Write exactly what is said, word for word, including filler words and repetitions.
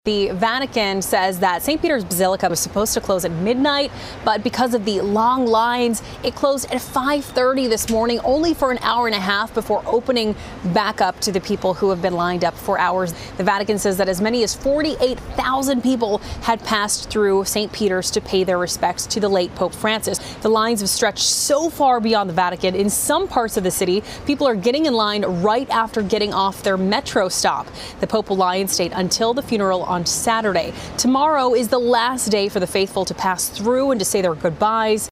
The Vatican says that Saint Peter's Basilica was supposed to close at midnight, but because of the long lines, it closed at five thirty this morning, only for an hour and a half before opening back up to the people who have been lined up for hours. The Vatican says that as many as forty-eight thousand people had passed through Saint Peter's to pay their respects to the late Pope Francis. The lines have stretched so far beyond the Vatican. In some parts of the city, people are getting in line right after getting off their metro stop. The Pope will lie in state until the funeral on Saturday. Tomorrow is the last day for the faithful to pass through and to say their goodbyes.